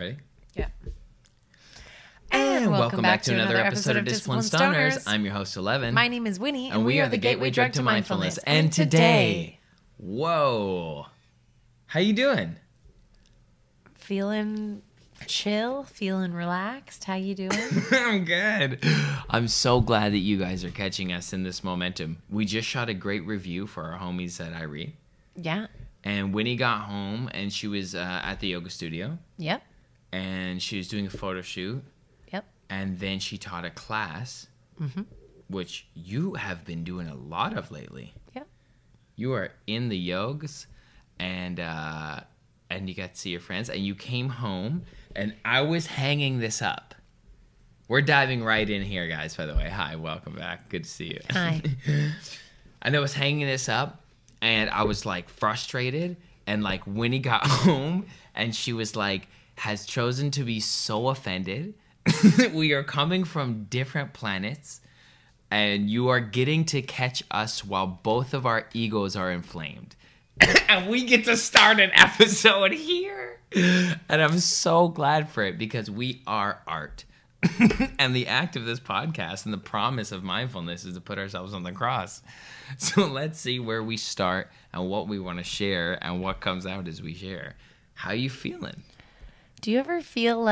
Ready? Yeah. And welcome back to another episode of Discipline Stoners. I'm your host, 11. My name is Winnie, and we are the Gateway Drug to Mindfulness. And today, whoa, how you doing? Feeling chill, feeling relaxed. How you doing? I'm good. I'm so glad that you guys are catching us in this momentum. We just shot a great review for our homies at Irie. Yeah. And Winnie got home and she was at the yoga studio. Yep. And she was doing a photo shoot. Yep. And then she taught a class, which you have been doing a lot of lately. Yep. You are in the yogas, and you got to see your friends, and you came home, and I was hanging this up. We're diving right in here, guys, by the way. Hi, welcome back. Good to see you. Hi. And I was hanging this up, and I was, like, frustrated, and, like, Winnie got home, and she was, like, has chosen to be so offended. We are coming from different planets, and you are getting to catch us while both of our egos are inflamed. And we get to start an episode here. And I'm so glad for it because we are art. And the act of this podcast and the promise of mindfulness is to put ourselves on the cross. So let's see where we start and what we want to share and what comes out as we share. How you feeling? Do you ever feel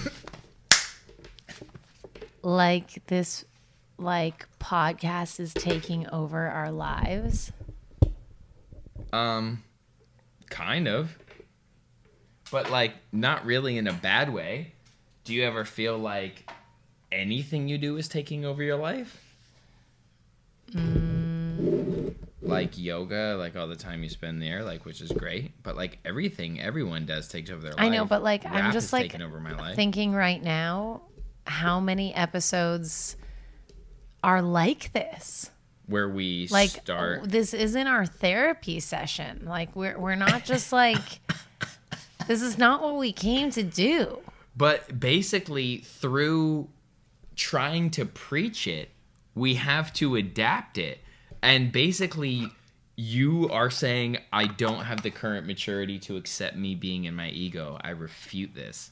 like this podcast is taking over our lives? Kind of. But, like, not really in a bad way. Do you ever feel like anything you do is taking over your life? Like yoga, like all the time you spend there, like, which is great. But, like, everything everyone does takes over their life. I know, but, like, Rap I'm just, is like, taking over my life. thinking right now, how many episodes are like this? Where we Like, start. this isn't our therapy session. Like, we're not just like, this is not what we came to do. But basically, through trying to preach it, we have to adapt it. And basically, you are saying, I don't have the current maturity to accept me being in my ego. I refute this.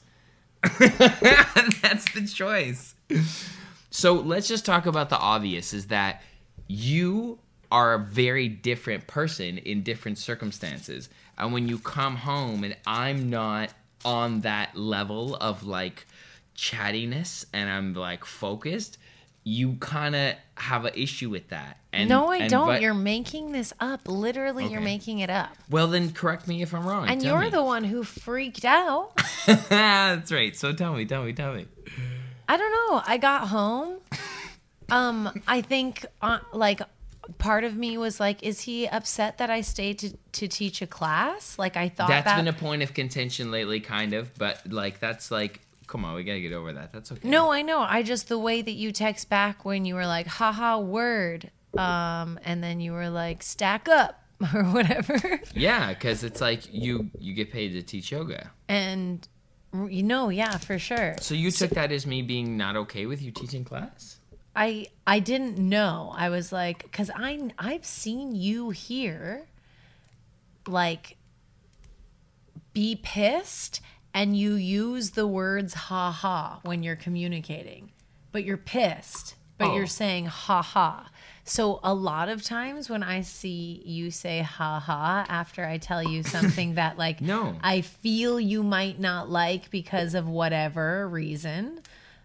That's the choice. So let's just talk about the obvious, is that you are a very different person in different circumstances. And when you come home and I'm not on that level of, like, chattiness and I'm, like, focused, you kind of have an issue with that. And, No, I don't. You're making this up. Literally, Okay. you're making it up. Well, then correct me if I'm wrong. And Tell you're me. the one who freaked out. That's right. So tell me. I don't know. I got home. I think, like, part of me was like, is he upset that I stayed to teach a class? Like, I thought That's been a point of contention lately, kind of. But, like, that's like, come on, we got to get over that. That's okay. No, I know. I just, the way that you text back when you were like, haha, word. And then you were like, stack up or whatever. Yeah, because it's like you get paid to teach yoga. And, you know, yeah, for sure. So you took that as me being not okay with you teaching class? I didn't know. I was like, because I've seen you here, like, be pissed, and you use the words ha ha when you're communicating, but you're pissed, but you're saying ha ha. So a lot of times when I see you say ha ha after I tell you something that, like, No. I feel you might not like because of whatever reason,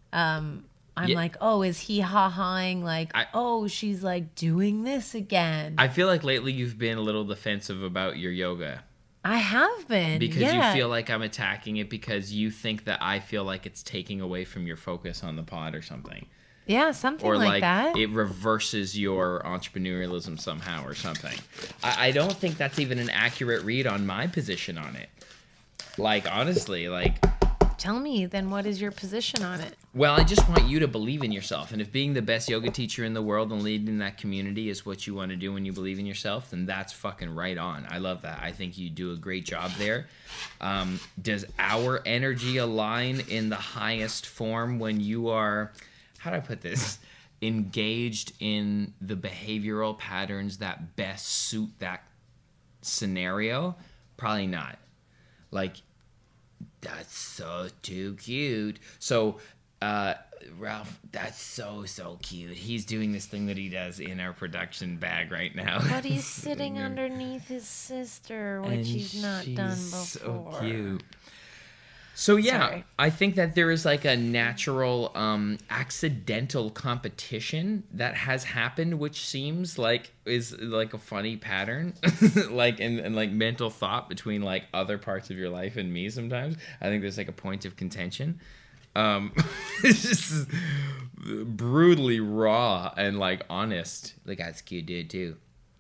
I'm like, oh, is he ha-haing? Like, oh, she's like doing this again. I feel like lately you've been a little defensive about your yoga. I have been. Because yeah. you feel like I'm attacking it because you think that I feel like it's taking away from your focus on the pod or something. Yeah, something Or like that. it reverses your entrepreneurialism somehow or something. I don't think that's even an accurate read on my position on it. Like, honestly, like... Tell me, then what is your position on it? Well, I just want you to believe in yourself. And if being the best yoga teacher in the world and leading that community is what you want to do when you believe in yourself, then that's fucking right on. I love that. I think you do a great job there. Does our energy align in the highest form when you are, how do I put this, engaged in the behavioral patterns that best suit that scenario? Probably not. Like, That's so too cute. So, Ralph, that's so cute. He's doing this thing that he does in our production bag right now. But he's sitting underneath his sister, which And he's not done before. So cute. So yeah, Sorry. I think that there is like a natural, accidental competition that has happened, which seems like is like a funny pattern, like and like mental thought between like other parts of your life and me. Sometimes I think there's like a point of contention. It's just brutally raw and like honest. Like that's cute, dude, too.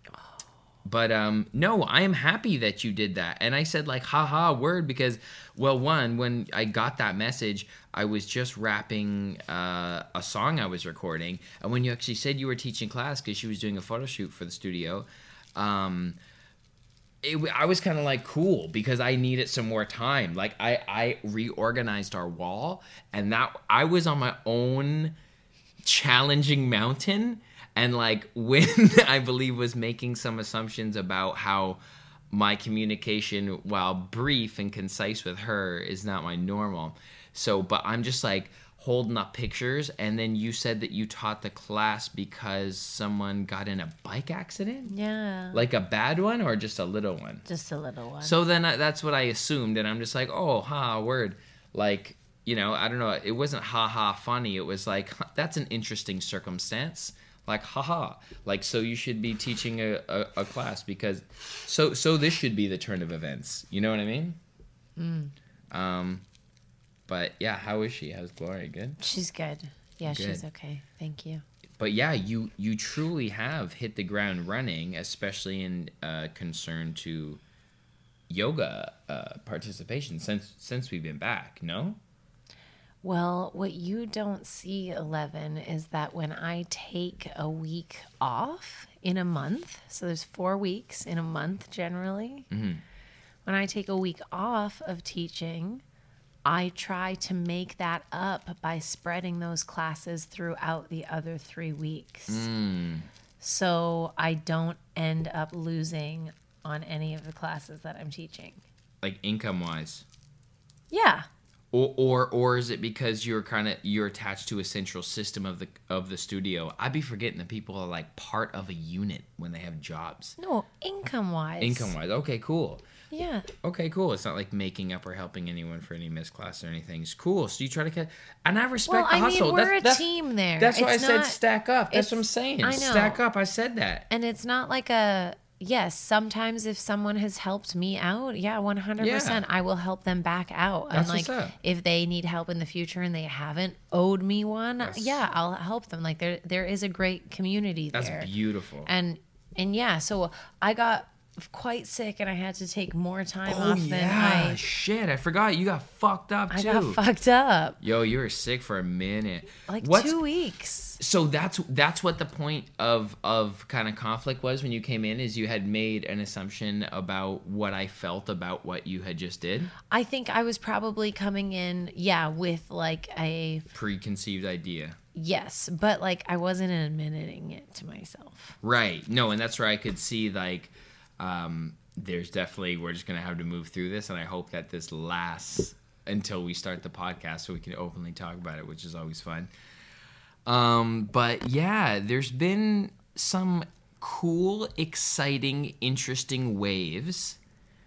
But no, I am happy that you did that. And I said like, haha, word, because, well, one, when I got that message, I was just wrapping a song I was recording. And when you actually said you were teaching class because she was doing a photo shoot for the studio, I was kind of like, cool, because I needed some more time. Like I reorganized our wall, and that I was on my own challenging mountain. And like when I believe was making some assumptions about how my communication, while brief and concise with her, is not my normal. So, but I'm just like holding up pictures. And then you said that you taught the class because someone got in a bike accident? Yeah. Like a bad one or just a little one? Just a little one. So then that's what I assumed. And I'm just like, oh, word. Like, you know, I don't know. It wasn't funny. It was like, that's an interesting circumstance. Like, like, so you should be teaching a class because, so this should be the turn of events. You know what I mean? But yeah, how is she? How's Gloria? Good? She's good. Yeah, Good. she's okay. Thank you. But yeah, you truly have hit the ground running, especially in concern to yoga participation since we've been back, no? Well, what you don't see, 11, is that when I take a week off in a month, so there's 4 weeks in a month generally, when I take a week off of teaching, I try to make that up by spreading those classes throughout the other 3 weeks. So I don't end up losing on any of the classes that I'm teaching. Like income-wise? Yeah. Or is it because you're attached to a central system of the studio? I'd be forgetting that people are like part of a unit when they have jobs. No, income-wise. Income-wise. Okay, cool. Yeah. Okay, cool. It's not like making up or helping anyone for any missed class or anything. It's cool. So you try to get, and I respect the hustle. We're a team there. That's why I It's said not- stack up. That's what I'm saying. I know. Stack up. I said that. And it's not like a, yes, sometimes if someone has helped me out, yeah, 100%, Yeah. I will help them back out. That's and like, what's up. if they need help in the future and they haven't owed me one, That's- yeah, I'll help them. Like there is a great community there. That's beautiful. And yeah, so I got quite sick and I had to take more time Oh off yeah, than shit! I forgot you got fucked up I too. got fucked up. Yo, you were sick for a minute. Like What's- 2 weeks. So that's what the point of kind of conflict was when you came in, is you had made an assumption about what I felt about what you had just did. I think I was probably coming in, yeah, with like a Preconceived idea. yes, but like I wasn't admitting it to myself. Right. No, and that's where I could see like there's definitely, we're just going to have to move through this, and I hope that this lasts until we start the podcast so we can openly talk about it, which is always fun. But yeah, there's been some cool, exciting, interesting waves.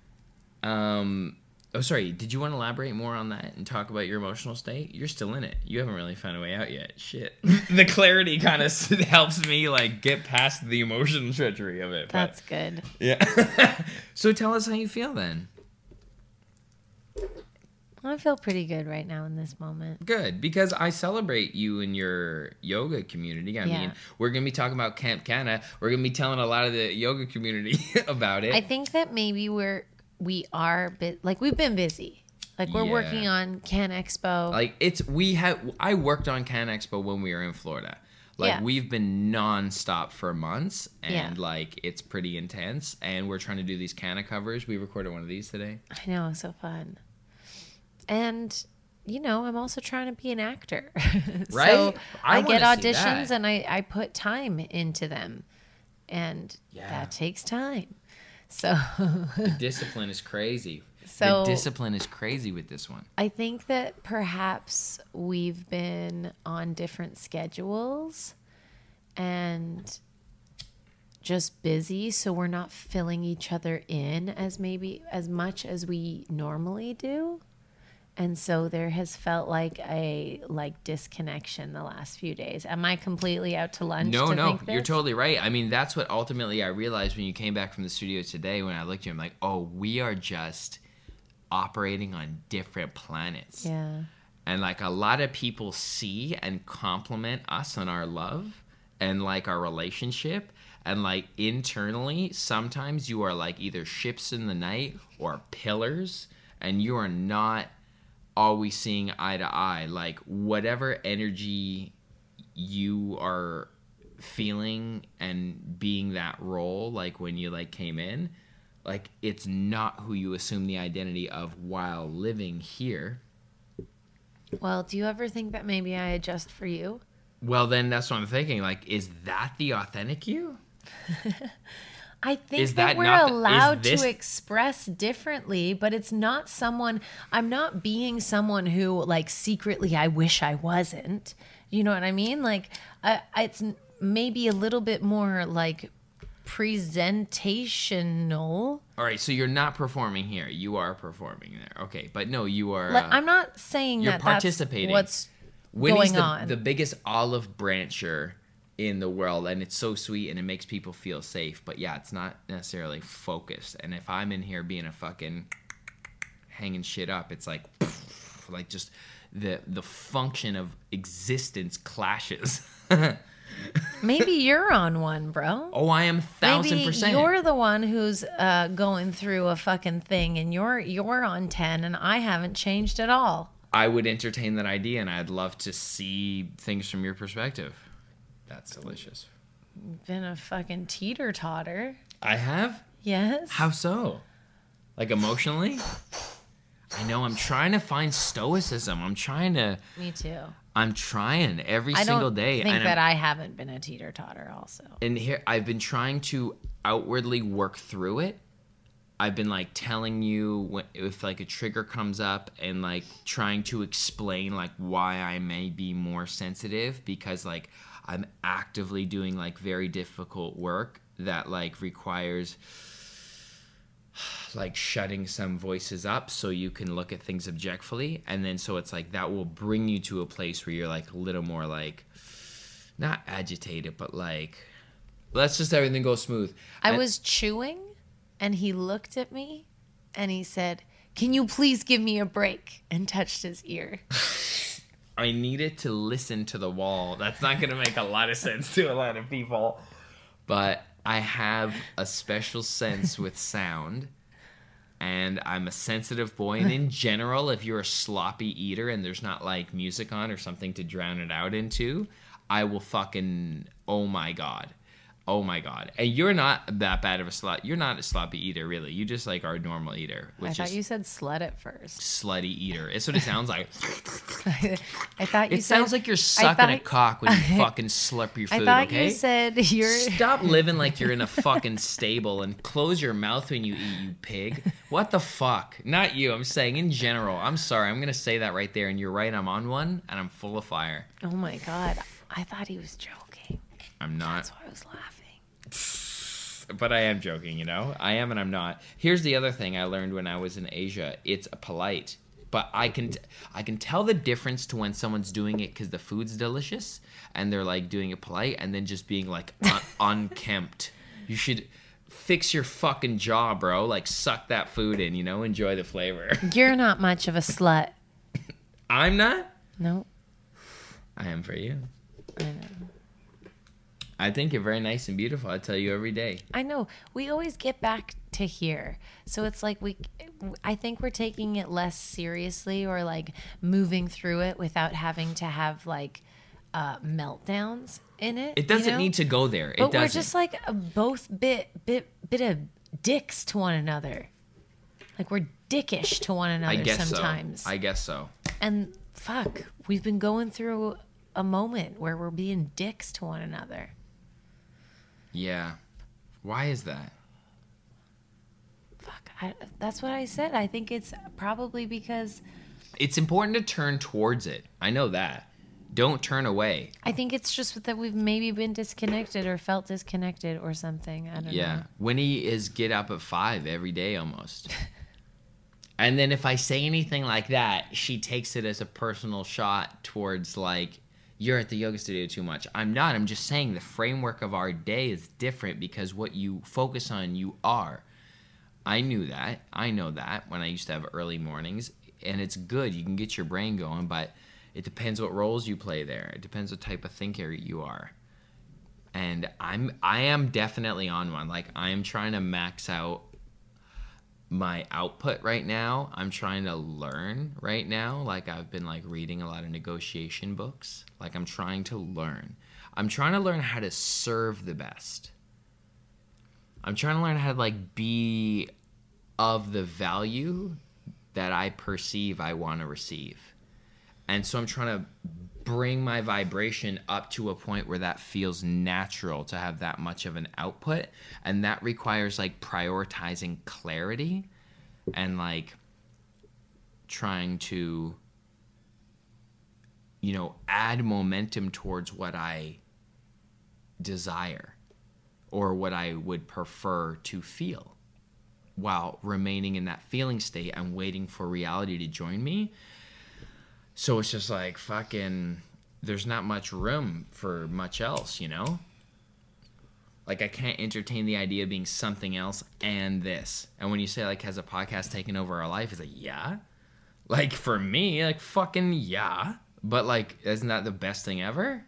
Oh, sorry. Did you want to elaborate more on that and talk about your emotional state? You're still in it. You haven't really found a way out yet. Shit. The clarity kind of helps me like get past the emotional treachery of it. But, That's good. yeah. So tell us how you feel then. I feel pretty good right now in this moment. Good, because I celebrate you and your yoga community. I mean, we're going to be talking about Camp Canna. We're going to be telling a lot of the yoga community about it. I think that maybe we are like we've been busy. Like we're Yeah. working on Can Expo. Like I worked on Can Expo when we were in Florida. Like Yeah. we've been nonstop for months, and Yeah. like it's pretty intense. And we're trying to do these Canna covers. We recorded one of these today. I know, so fun. And you know, I'm also trying to be an actor. Right? So I get wanna see auditions that. and I put time into them. And Yeah. that takes time. So The discipline is crazy. So the discipline is crazy with this one. I think that perhaps we've been on different schedules and just busy, so we're not filling each other in as much as we normally do. And so there has felt like a disconnection the last few days. Am I completely out to lunch? No, think you're this? totally right. I mean, that's what ultimately I realized when you came back from the studio today. When I looked at you, I'm like, oh, we are just operating on different planets. Yeah. And like a lot of people see and compliment us on our love and like our relationship. And like internally, sometimes you are like either ships in the night or pillars, and you are not always seeing eye to eye. Like whatever energy you are feeling and being that role, like when you like came in, like it's not who you assume the identity of while living here. Well, do you ever think that maybe I adjust for you? Well, then that's what I'm thinking. Like, is that the authentic you? I think Is that that we're not the- is allowed this- to express differently, but it's not someone, I'm not being someone who like secretly I wish I wasn't. You know what I mean? Like it's maybe a little bit more like presentational. All right, so you're not performing here. You are performing there. Okay, but no, you are. I'm not saying you're that participating. that's what's Winnie's going on. the biggest olive brancher in the world, and it's so sweet and it makes people feel safe. But yeah, it's not necessarily focused. And if I'm in here being a fucking hanging shit up, it's like just the function of existence clashes. Maybe you're on one, bro. Oh, I am 1000%. Maybe you're the one who's going through a fucking thing, and you're on 10, and I haven't changed at all. I would entertain that idea, and I'd love to see things from your perspective. That's delicious. Been a fucking teeter-totter. I have? Yes. How so? Like emotionally? I know, I'm trying to find stoicism. Me too. I'm trying every I single don't day. think and that I haven't been a teeter-totter also. And here, I've been trying to outwardly work through it. I've been like telling you if like a trigger comes up and like trying to explain like why I may be more sensitive, because like I'm actively doing like very difficult work that like requires like shutting some voices up so you can look at things objectively. And then so it's like that will bring you to a place where you're like a little more like not agitated, but like let's just everything go smooth. I was chewing, and he looked at me, and he said, "Can you please give me a break?" and touched his ear. I needed to listen to the wall. That's not going to make a lot of sense to a lot of people. But I have a special sense with sound. And I'm a sensitive boy. And in general, if you're a sloppy eater and there's not like music on or something to drown it out into, I will fucking, oh my God. Oh my God. And you're not that bad of a slut. You're not a sloppy eater, really. You just like are a normal eater. I thought you said slut at first. Slutty eater. It's what it sounds like. I thought you It said, sounds like you're sucking a cock when you fucking slurp your food, I thought okay? you said you're... Stop living like you're in a fucking stable and close your mouth when you eat, you pig. What the fuck? Not you. I'm saying in general. I'm sorry. I'm going to say that right there. And you're right. I'm on one and I'm full of fire. Oh my God. I thought he was joking. I'm not. That's why I was laughing. But I am joking, you know? I am and I'm not. Here's the other thing I learned when I was in Asia. It's polite. But I can tell the difference to when someone's doing it because the food's delicious and they're like doing it polite, and then just being like unkempt. You should fix your fucking jaw, bro. Like suck that food in, you know? Enjoy the flavor. You're not much of a slut. I'm not? No. I am for you. I know. I think you're very nice and beautiful. I tell you every day. I know. We always get back to here. So it's like I think we're taking it less seriously, or like moving through it without having to have like meltdowns in it. It doesn't you know? need to go there. But it doesn't. we're just like both bit of dicks to one another. Like we're dickish to one another I guess sometimes. so. I guess so. And fuck, we've been going through a moment where we're being dicks to one another. Yeah. Why is that? Fuck, That's what I said. I think it's probably because It's important to turn towards it. I know that. Don't turn away. I think it's just that we've maybe been disconnected or felt disconnected or something. I don't know. Yeah. Winnie is get up at 5 every day almost. And then if I say anything like that, she takes it as a personal shot towards like, you're at the yoga studio too much. I'm not. I'm just saying the framework of our day is different because what you focus on, you are. I knew that. I know that when I used to have early mornings. And it's good. You can get your brain going, but it depends what roles you play there. It depends what type of thinker you are. And I am definitely on one. Like, I am trying to max out my output right now. I'm trying to learn right now. Like, I've been like reading a lot of negotiation books. Like, I'm trying to learn. I'm trying to learn how to serve the best. I'm trying to learn how to like be of the value that I perceive I want to receive. And so I'm trying to bring my vibration up to a point where that feels natural to have that much of an output. And that requires like prioritizing clarity and like trying to, you know, add momentum towards what I desire or what I would prefer to feel while remaining in that feeling state and waiting for reality to join me. So it's just like fucking, there's not much room for much else, you know? Like, I can't entertain the idea of being something else and this. And when you say, like, has a podcast taken over our life? It's like, yeah. Like, for me, like, fucking yeah. But, like, isn't that the best thing ever?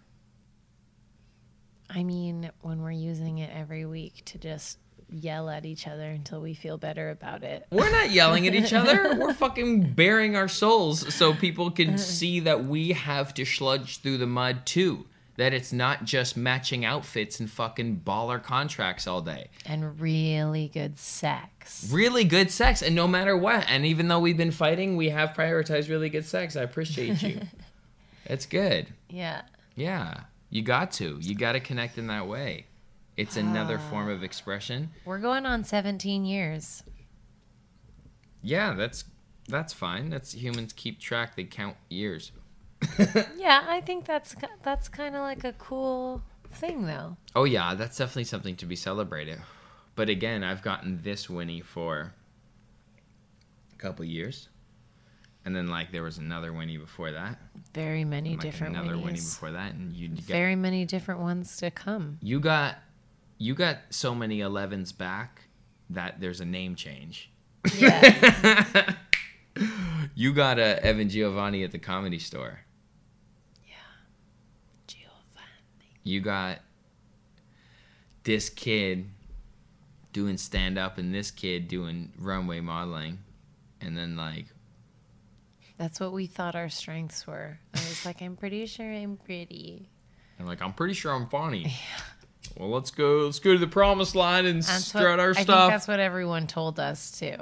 I mean, when we're using it every week to just yell at each other until we feel better about it. We're not yelling at each other. We're fucking bearing our souls so people can see that we have to sludge through the mud too. That it's not just matching outfits and fucking baller contracts all day. And really good sex. Really good sex, and no matter what. And even though we've been fighting, we have prioritized really good sex. I appreciate you. It's good. Yeah. Yeah. You got to. You got to connect in that way. It's another form of expression. We're going on 17 years. Yeah, that's fine. That's humans keep track. They count years. Yeah, I think that's kind of like a cool thing, though. Oh, yeah, that's definitely something to be celebrated. But again, I've gotten this Winnie for a couple years. And then, like, there was another Winnie before that. Very many like different another Winnies. Winnie before that. And Very many different ones to come. You got so many 11s back that there's a name change. Yeah. You got a Evan Giovanni at the Comedy Store. Yeah. Giovanni. You got this kid doing stand-up and this kid doing runway modeling. And then, like... That's what we thought our strengths were. I was like, I'm pretty sure I'm pretty. And, like, I'm pretty sure I'm funny. Yeah. Well, let's go to the promised land and strut our stuff. I think that's what everyone told us, too.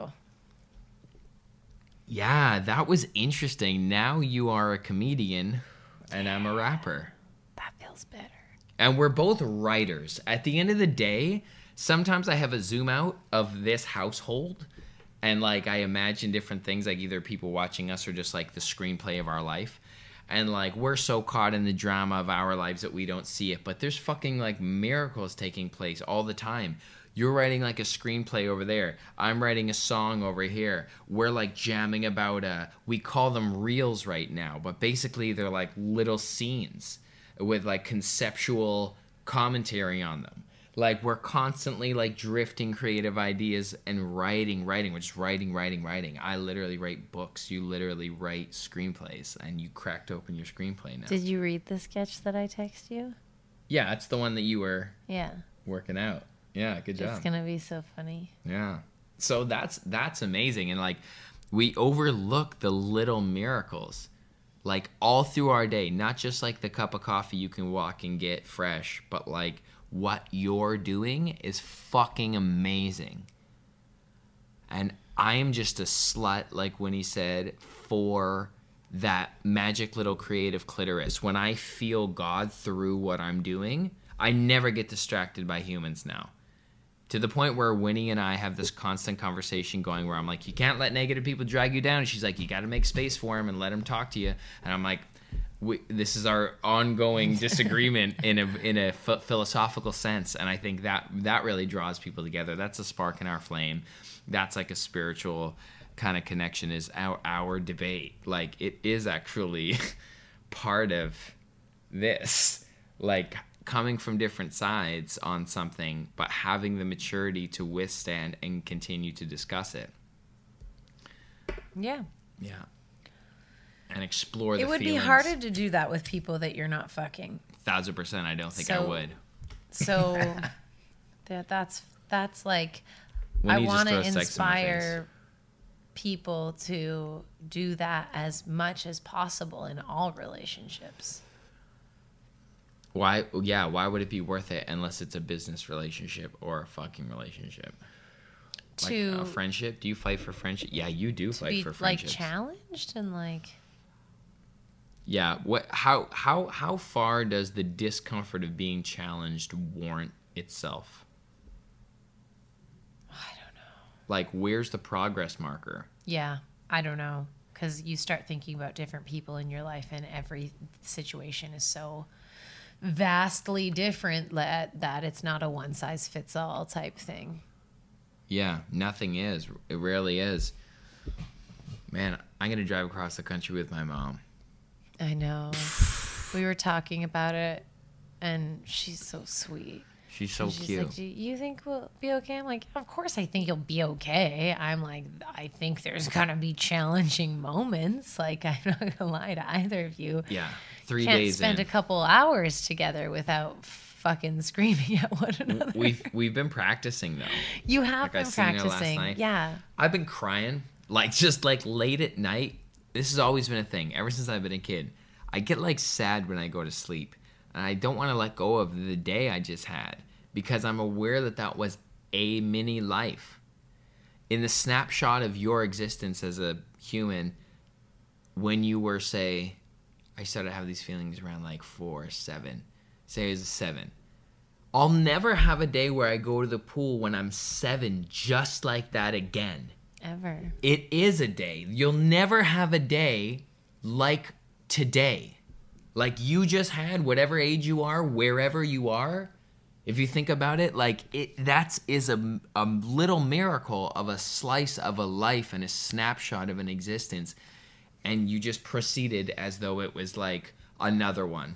Yeah, that was interesting. Now you are a comedian and I'm a rapper. That feels better. And we're both writers. At the end of the day, sometimes I have a zoom out of this household and like I imagine different things, like either people watching us or just like the screenplay of our life. And like we're so caught in the drama of our lives that we don't see it. But there's fucking like miracles taking place all the time. You're writing like a screenplay over there. I'm writing a song over here. We're like jamming about we call them reels right now, but basically they're like little scenes with like conceptual commentary on them. Like we're constantly like drifting creative ideas and writing. We're just writing. I literally write books. You literally write screenplays, and you cracked open your screenplay now. Did you read the sketch that I text you? Yeah, it's the one that you were working out. Yeah, good job. It's gonna be so funny. Yeah. So that's amazing. And like we overlook the little miracles like all through our day, not just like the cup of coffee you can walk and get fresh, but like what you're doing is fucking amazing. And I am just a slut, like when he said, for that magic little creative clitoris. When I feel God through what I'm doing, I never get distracted by humans now. To the point where Winnie and I have this constant conversation going where I'm like, you can't let negative people drag you down. And she's like, you got to make space for them and let them talk to you. And I'm like, this is our ongoing disagreement in a philosophical sense. And I think that really draws people together. That's a spark in our flame. That's like a spiritual kind of connection, is our debate. Like, it is actually part of this, like, coming from different sides on something, but having the maturity to withstand and continue to discuss it. Yeah. And explore the feelings. It would be harder to do that with people that you're not fucking. 1,000%. I don't think I would. So that's like, When I you just want to throw sex in my inspire people to do that as much as possible in all relationships. Why would it be worth it unless it's a business relationship or a fucking relationship? Like a friendship? Do you fight for friendship? Yeah, you do fight for friendships. Like, challenged and like... Yeah, how far does the discomfort of being challenged warrant itself? I don't know. Like, where's the progress marker? Yeah, I don't know. Because you start thinking about different people in your life, and every situation is so vastly different that it's not a one-size-fits-all type thing. Yeah, nothing is. It rarely is. Man, I'm going to drive across the country with my mom. I know. We were talking about it, and she's so sweet. She's so she's cute. Like, do you think we'll be okay? I'm like, of course I think you'll be okay. I'm like, I think there's going to be challenging moments. Like, I'm not going to lie to either of you. Yeah, 3 Can't days spend in. a couple hours together without fucking screaming at one another. We've been practicing, though. You have Like, been I seen it last practicing. night. Yeah. I've been crying, like, just like late at night. This has always been a thing ever since I've been a kid. I get like sad when I go to sleep, and I don't want to let go of the day I just had, because I'm aware that was a mini life. In the snapshot of your existence as a human, when you were, say, I started to have these feelings around like 4, 7, say it was a 7. I'll never have a day where I go to the pool when I'm 7 just like that again. Ever. It is a day. You'll never have a day like today. Like you just had, whatever age you are, wherever you are. If you think about it, like that is a little miracle of a slice of a life and a snapshot of an existence. And you just proceeded as though it was like another one.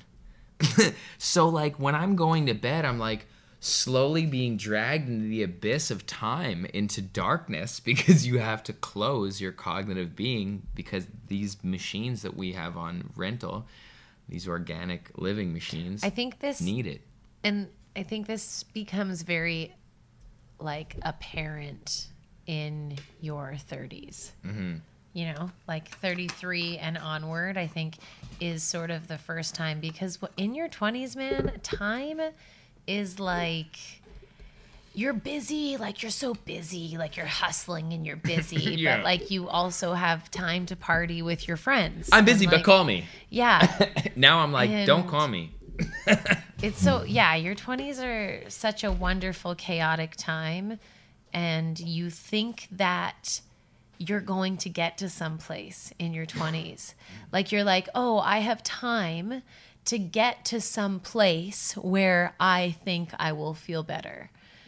So like when I'm going to bed, I'm like slowly being dragged into the abyss of time, into darkness, because you have to close your cognitive being, because these machines that we have on rental, these organic living machines, I think this need it. And I think this becomes very like apparent in your 30s. Mm-hmm. You know, like 33 and onward, I think is sort of the first time, because in your 20s, man, time is like, you're busy, like you're so busy, like you're hustling and you're busy, Yeah. but like you also have time to party with your friends. I'm busy, And, but like, call me. Yeah. Now I'm like, And- don't call me. It's so, yeah, your 20s are such a wonderful, chaotic time. And you think that you're going to get to some place in your 20s. Like you're like, oh, I have time to get to some place where I think I will feel better.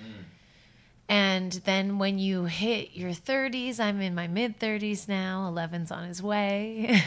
And then when you hit your 30s, I'm in my mid-30s now, 11's on his way.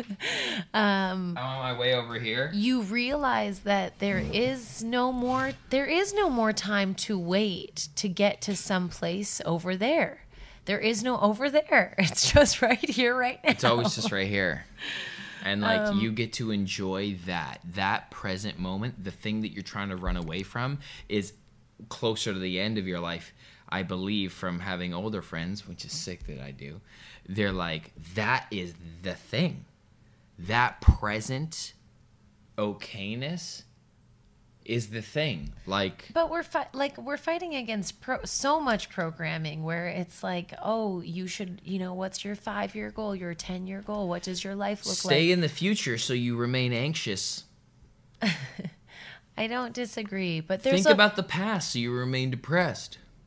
I'm on my way over here. You realize that there is no more time to wait to get to some place over there. There is no over there. It's just right here, right now. It's always just right here. And like you get to enjoy that present moment. The thing that you're trying to run away from is closer to the end of your life. I believe, from having older friends, which is sick that I do, they're like, that is the thing. That present okayness is the thing. Like, But we're fighting against so much programming where it's like, oh, you should, what's your 5-year goal, your 10-year goal? What does your life look like? stay in the future so you remain anxious. I don't disagree, but there's Think about the past so you remain depressed.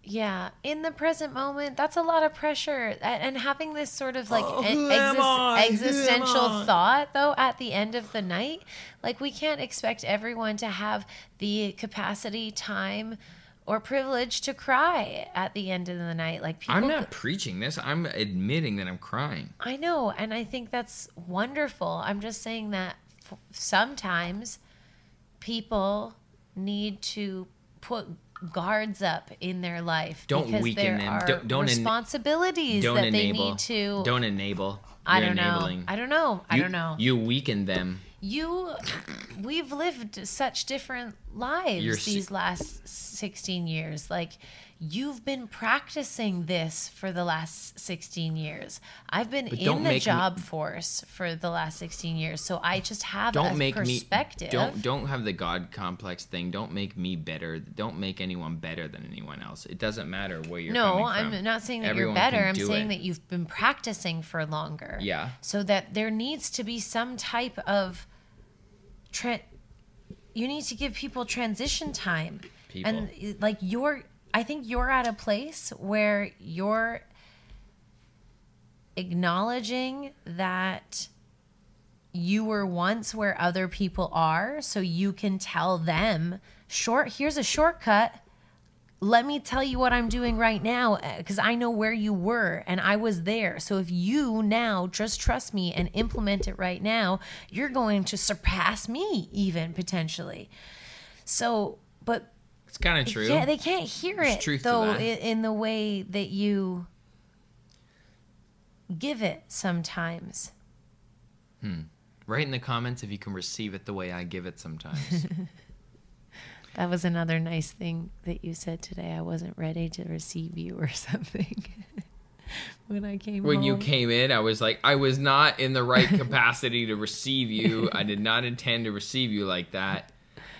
Yeah, in the present moment, that's a lot of pressure. And having this sort of like Who am I? existential Who am I? thought, though, at the end of the night, like we can't expect everyone to have the capacity, time, or privilege to cry at the end of the night. Like people, I'm not preaching this. I'm admitting that I'm crying. I know, and I think that's wonderful. I'm just saying that sometimes people need to put guards up in their life Don't because weaken there them. are Don't responsibilities Don't that enable. they need to. Don't enable. I You're don't know. enabling. I don't know. I don't know. You weaken them. We've lived such different lives You're these last 16 years. Like, you've been practicing this for the last 16 years. I've been don't in the make me- job force for the last 16 years. So I just have Don't a make perspective. me. Don't have the God complex thing. Don't make me better. Don't make anyone better than anyone else. It doesn't matter where you're No, coming from. I'm not saying that Everyone you're better. can I'm do saying it. that you've been practicing for longer. Yeah. So that there needs to be some type of you need to give people transition time. People. And like I think you're at a place where you're acknowledging that you were once where other people are, so you can tell them, here's a shortcut. Let me tell you what I'm doing right now, because I know where you were and I was there. So if you now just trust me and implement it right now, you're going to surpass me even potentially. So, but It's kind of true. yeah, they can't hear There's it truth to though that. in the way that you give it sometimes. Write in the comments if you can receive it the way I give it sometimes. That was another nice thing that you said today. I wasn't ready to receive you or something when I came When home. you came in, I was like, I was not in the right capacity to receive you. I did not intend to receive you like that.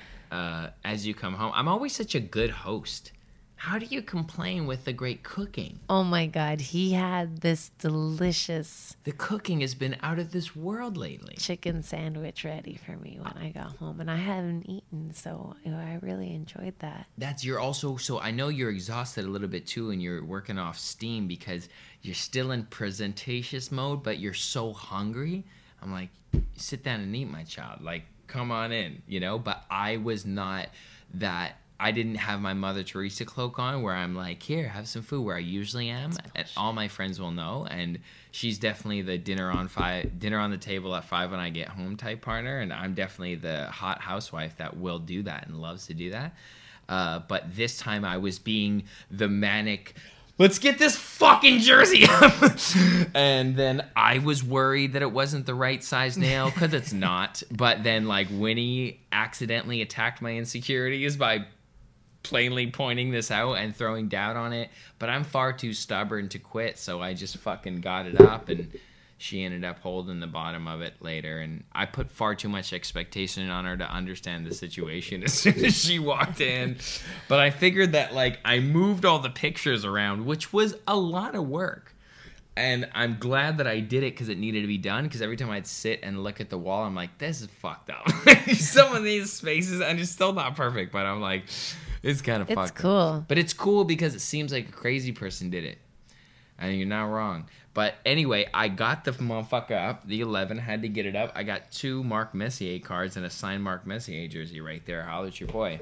As you come home, I'm always such a good host. How do you complain with the great cooking? Oh my God, he had this delicious The cooking has been out of this world lately. chicken sandwich ready for me when I got home, and I haven't eaten, so I really enjoyed that. You're also, so I know you're exhausted a little bit too, and you're working off steam because you're still in presentatious mode, but you're so hungry. I'm like, sit down and eat, my child. Like, come on in, But I was not that. I didn't have my Mother Teresa cloak on where I'm like, here, have some food, where I usually am. And all my friends will know. And she's definitely the dinner on the table at 5 when I get home type partner. And I'm definitely the hot housewife that will do that and loves to do that. But this time I was being the manic, let's get this fucking jersey up. And then I was worried that it wasn't the right size nail, because it's not. But then like Winnie accidentally attacked my insecurities by plainly pointing this out and throwing doubt on it, but I'm far too stubborn to quit, so I just fucking got it up, and she ended up holding the bottom of it later, and I put far too much expectation on her to understand the situation as soon as she walked in. But I figured that like I moved all the pictures around, which was a lot of work. And I'm glad that I did it because it needed to be done, because every time I'd sit and look at the wall, I'm like, this is fucked up. Some of these spaces, and it's still not perfect, but I'm like, it's kind of fucked up. It's cool. But it's cool because it seems like a crazy person did it. And you're not wrong. But anyway, I got the motherfucker up. The 11, had to get it up. I got 2 Mark Messier cards and a signed Mark Messier jersey right there. Holler at your boy.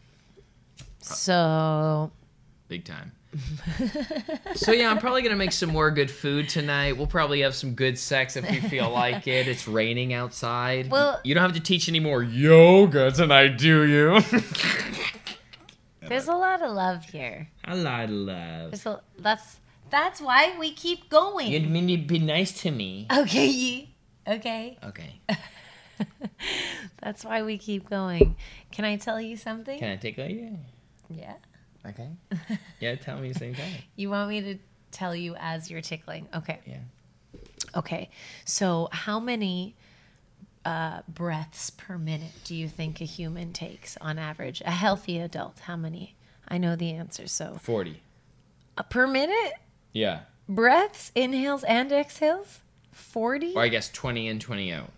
So Big time. So yeah, I'm probably gonna make some more good food tonight. We'll probably have some good sex if we feel like it. It's raining outside. Well- you don't have to teach any more yoga tonight, do you? there's a lot of love here. A lot of love. That's why we keep going. You mean you'd be nice to me? Okay. Okay. Okay. That's why we keep going. Can I tell you something? Can I tickle you? Yeah. Okay. Yeah, tell me the same time. You want me to tell you as you're tickling? Okay. Yeah. Okay. So, how many breaths per minute do you think a human takes on average? A healthy adult, how many? I know the answer. So, 40. Per minute? Yeah. Breaths, inhales, and exhales? 40? Or I guess 20 in, 20 out.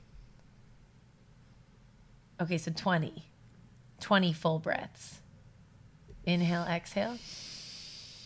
Okay, so 20. 20 full breaths. Inhale, exhale.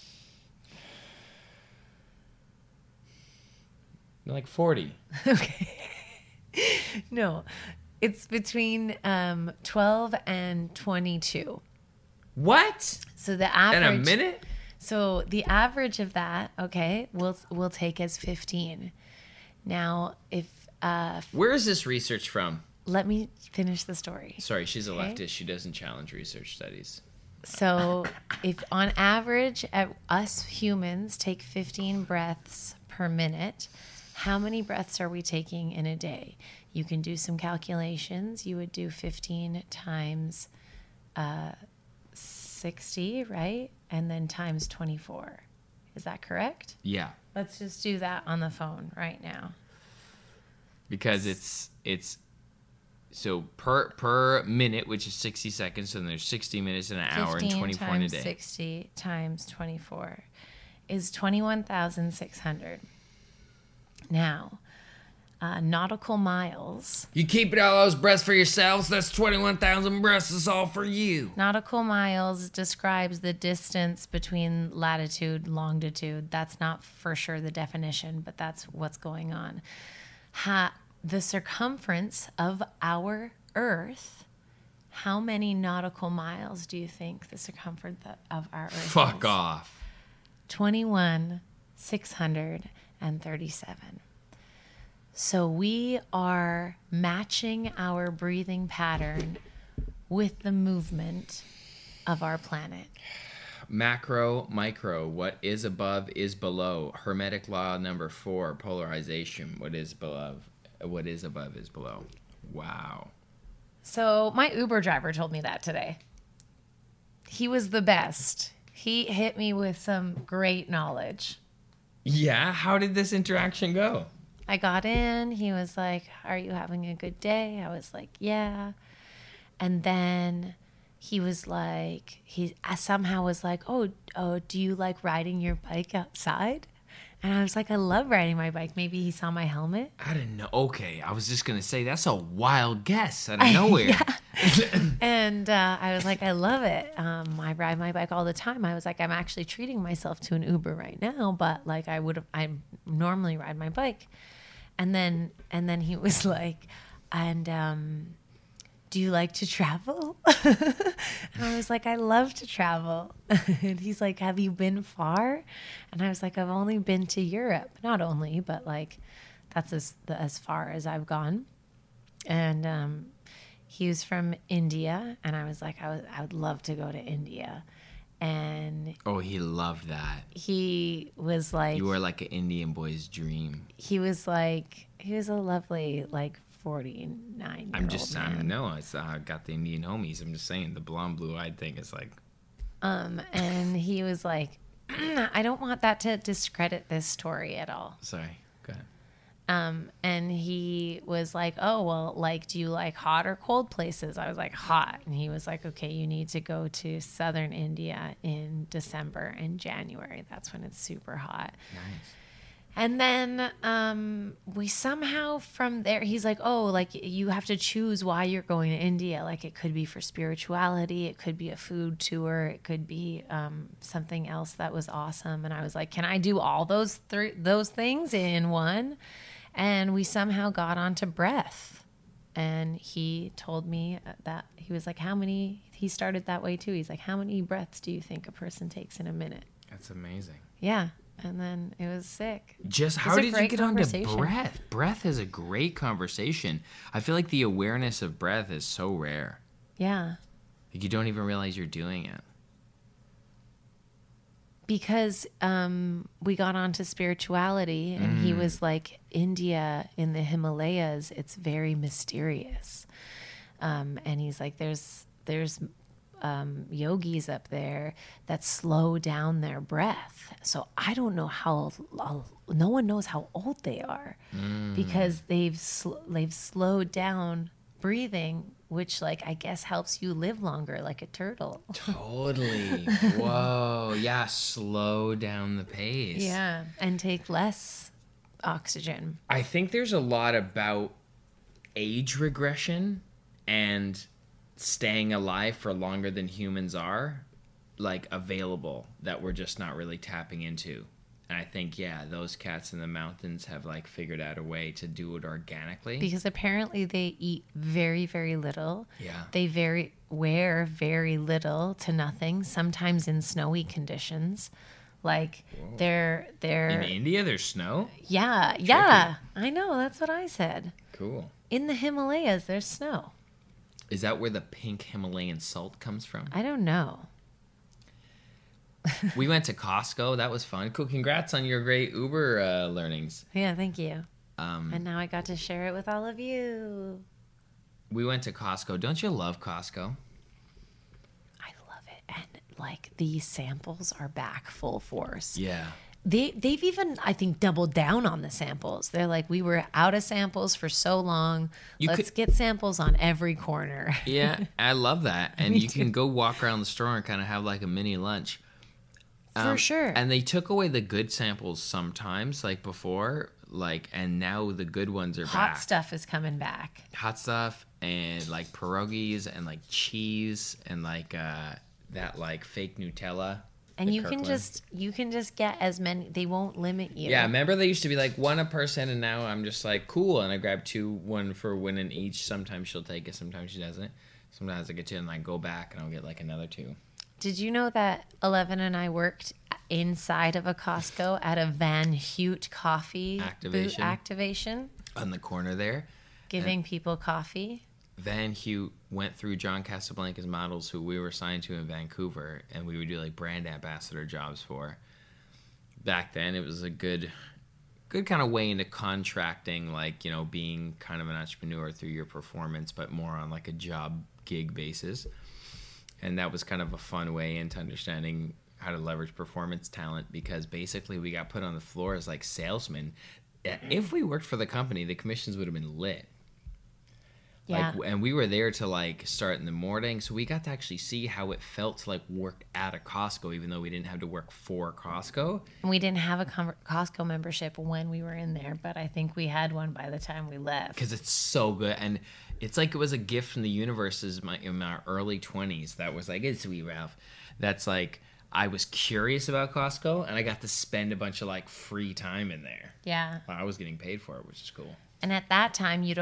Like 40. Okay. No, it's between 12 and 22. What? So the In average. a minute? So the average of that, okay, we'll take as 15. Now, if Where is this research from? let me finish the story. Sorry, she's a Okay. leftist. She doesn't challenge research studies. So, if on average, us humans take 15 breaths per minute, how many breaths are we taking in a day? You can do some calculations. You would do 15 times 60, right? And then times 24. Is that correct? Yeah. Let's just do that on the phone right now. Because it's so per minute, which is 60 seconds, so then there's 60 minutes in an hour and 15 24 in a times day. 60 times 24 is 21,600. Now, nautical miles. You keeping all those breaths for yourselves? That's 21,000 breaths. It's all for you. Nautical miles describes the distance between latitude, longitude. That's not for sure the definition, but that's what's going on. The circumference of our Earth, how many nautical miles do you think the circumference of our Earth is? Fuck off. 21,637. So we are matching our breathing pattern with the movement of our planet. Macro, micro. What is above is below. Hermetic law number 4. Polarization. What is above is below. Wow. So my Uber driver told me that today. He was the best. He hit me with some great knowledge. Yeah. How did this interaction go? I got in. He was like, "Are you having a good day?" I was like, "Yeah." And then he was like, I somehow was like, oh, do you like riding your bike outside? And I was like, I love riding my bike. Maybe he saw my helmet. I didn't know. Okay, I was just gonna say that's a wild guess out of nowhere. And I was like, I love it. I ride my bike all the time. I was like, I'm actually treating myself to an Uber right now, but like I normally ride my bike. And then he was like, do you like to travel? And I was like, I love to travel. And he's like, have you been far? And I was like, I've only been to Europe. Not only, but like that's as far as I've gone. And he was from India. And I was like, I would love to go to India. And Oh, he loved that. he was like, You were like an Indian boy's dream. he was a lovely, like, 49-year-old I'm just man. saying, no, I got the Indian homies. I'm just saying the blonde, blue-eyed thing is like. And he was like, I don't want that to discredit this story at all. Sorry, go ahead. And he was like, oh, well, like, do you like hot or cold places? I was like, hot. And he was like, okay, you need to go to southern India in December and January. That's when it's super hot. Nice. And then we somehow from there, he's like, oh, like you have to choose why you're going to India. Like it could be for spirituality. It could be a food tour. It could be something else that was awesome. And I was like, can I do all those things in one? And we somehow got onto breath. And he told me that he was like, he started that way too. He's like, how many breaths do you think a person takes in a minute? That's amazing. Yeah. And then it was sick. Just It's how a did you great get onto conversation. breath? Breath is a great conversation. I feel like the awareness of breath is so rare. Yeah. Like you don't even realize you're doing it. Because we got onto spirituality and he was like, India in the Himalayas, it's very mysterious. And he's like, there's yogis up there that slow down their breath. So I don't know no one knows how old they are because they've slowed down breathing, which like I guess helps you live longer like a turtle. Totally. Whoa. Yeah. Slow down the pace. Yeah, and take less oxygen. I think there's a lot about age regression and staying alive for longer than humans are, like available, that we're just not really tapping into. And I think, yeah, those cats in the mountains have like figured out a way to do it organically. Because apparently they eat very, very little. Yeah. They wear very little to nothing, sometimes in snowy conditions. Like they're In India, there's snow? yeah. I know, that's what I said. Cool. In the Himalayas, there's snow. Is that where the pink Himalayan salt comes from? I don't know. We went to Costco. That was fun. Cool. Congrats on your great Uber learnings. Yeah, thank you. And now I got to share it with all of you. We went to Costco. Don't you love Costco? I love it. And like these samples are back full force. Yeah. They've even, I think, doubled down on the samples. They're like, we were out of samples for so long. Let's get samples on every corner. Yeah, I love that. And you can go walk around the store and kind of have like a mini lunch. For sure. And they took away the good samples sometimes, like before, and now the good ones are back. Hot stuff is coming back. Hot stuff and like pierogies and like cheese and like that like fake Nutella. And you can just get as many. They won't limit you. Yeah, remember they used to be like one a person, and now I'm just like cool, and I grab two, one for winning each. Sometimes she'll take it, sometimes she doesn't. Sometimes I get two and like go back and I'll get like another two. Did you know that 11 and I worked inside of a Costco at a Van Hoot coffee booth activation? On the corner there. Giving people coffee. Van Hoot went through John Casablanca's models who we were signed to in Vancouver, and we would do like brand ambassador jobs for. Back then, it was a good kind of way into contracting, like, you know, being kind of an entrepreneur through your performance, but more on like a job gig basis. And that was kind of a fun way into understanding how to leverage performance talent, because basically we got put on the floor as like salesmen. If we worked for the company, the commissions would have been lit. Yeah. And we were there to like start in the morning, so we got to actually see how it felt to like work at a Costco, even though we didn't have to work for Costco. And we didn't have a Costco membership when we were in there, but I think we had one by the time we left. Because it's so good, and it's like it was a gift from the universe in my early 20s. That was like, it's sweet, Ralph. That's like, I was curious about Costco, and I got to spend a bunch of like free time in there. Yeah. Well, I was getting paid for it, which is cool. And at that time, you'd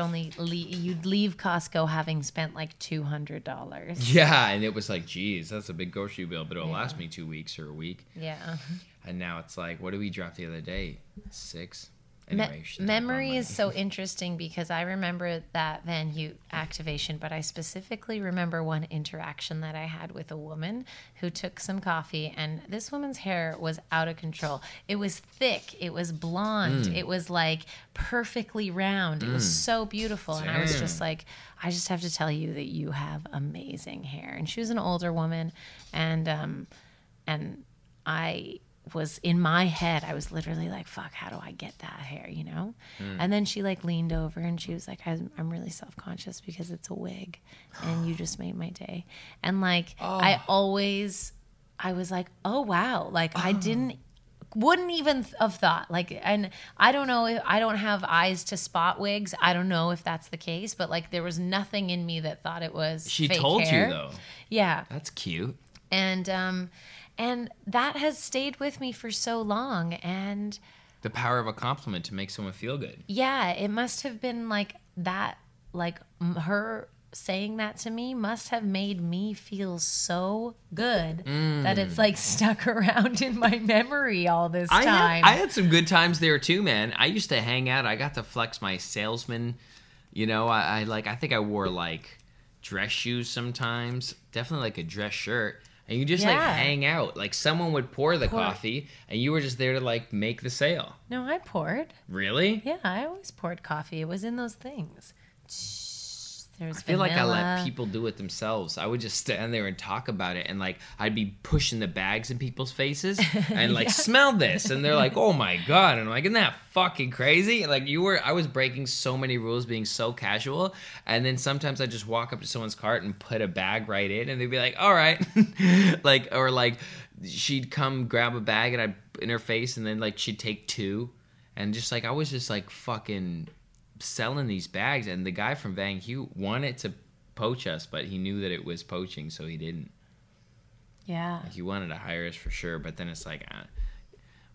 leave Costco having spent like $200. Yeah, and it was like, geez, that's a big grocery bill, but it'll last me 2 weeks or a week. Yeah. And now it's like, what did we drop the other day? 6. Anyway, memory is so interesting because I remember that Van Hoot activation, but I specifically remember one interaction that I had with a woman who took some coffee, and this woman's hair was out of control. It was thick, it was blonde, it was like perfectly round. It was so beautiful. And I was just like, I just have to tell you that you have amazing hair. And she was an older woman, and I was in my head, I was literally like, fuck, how do I get that hair, you know? And then she like leaned over and she was like, I'm really self-conscious because it's a wig and you just made my day. And like, I was like, oh wow. Like I wouldn't even have thought, like, and I don't know if I don't have eyes to spot wigs. I don't know if that's the case, but like there was nothing in me that thought it was She fake told hair. you though. Yeah. That's cute. And that has stayed with me for so long. And the power of a compliment to make someone feel good. yeah, it must have been like that, like her saying that to me must have made me feel so good that it's like stuck around in my memory all this time. I had some good times there too, man. I used to hang out. I got to flex my salesman. You know, I think I wore like dress shoes sometimes. Definitely like a dress shirt. And you just like hang out. Like someone would pour the coffee and you were just there to like make the sale. No, I poured. Really? Yeah, I always poured coffee. It was in those things. There's I feel like I let people do it themselves. I would just stand there and talk about it, and like I'd be pushing the bags in people's faces and like smell this, and they're like, "Oh my god!" And I'm like, "Isn't that fucking crazy?" Like I was breaking so many rules, being so casual, and then sometimes I just walk up to someone's cart and put a bag right in, and they'd be like, "All right," like she'd come grab a bag and I'd in her face, and then like she'd take 2, and just like I was just like fucking selling these bags, and the guy from Van Hoot wanted to poach us, but he knew that it was poaching, so he didn't. Yeah. Like, he wanted to hire us for sure, but then it's like,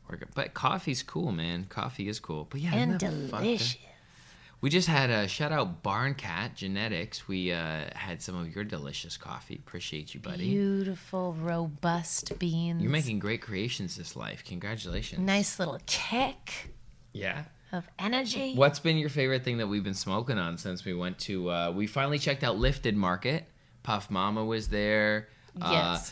But coffee's cool, man. Coffee is cool. But yeah, And isn't that fucked up? delicious. We just had a shout out Barn Cat Genetics. We had some of your delicious coffee. Appreciate you, buddy. Beautiful, robust beans. You're making great creations this life. Congratulations. nice little kick Yeah. of energy. What's been your favorite thing that we've been smoking on since we went to? We finally checked out Lifted Market. Puff Mama was there. Yes.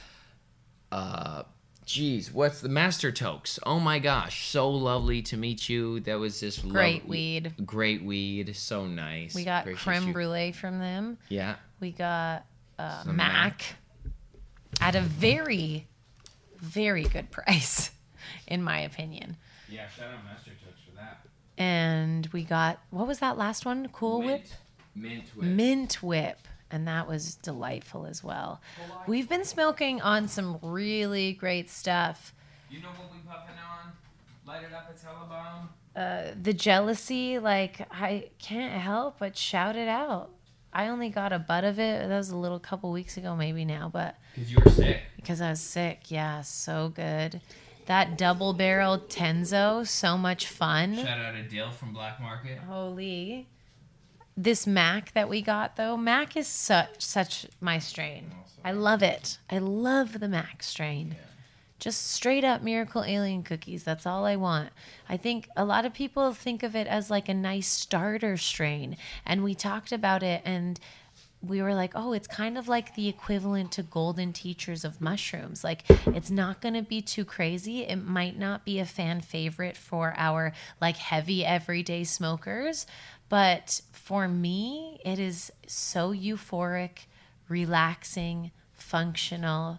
Geez, what's the Master Tokes? Oh my gosh, so lovely to meet you. That was just Great weed. Great weed, so nice. We got Appreciate creme you. brulee from them. Yeah. We got Some Mac at a very, very good price, in my opinion. Yeah, shout out Master Tokes for that. And we got, what was that last one? Cool Whip? Mint Whip. Mint Whip. And that was delightful as well. We've been smoking on some really great stuff. You know what we puffing on? Light it up, it's hella bomb. The jealousy, like, I can't help but shout it out. I only got a butt of it. That was a little couple weeks ago, maybe now, but Because you were sick. because I was sick. Yeah, so good. That double barrel Tenzo, so much fun. Shout out Adele from Black Market. Holy. This Mac that we got, though, Mac is such my strain. I love it. I love the Mac strain. Just straight up Miracle Alien cookies. That's all I want. I think a lot of people think of it as like a nice starter strain. And we talked about it and we were like, oh, it's kind of like the equivalent to Golden Teachers of mushrooms. Like, it's not going to be too crazy. It might not be a fan favorite for our like heavy everyday smokers. But for me, it is so euphoric, relaxing, functional,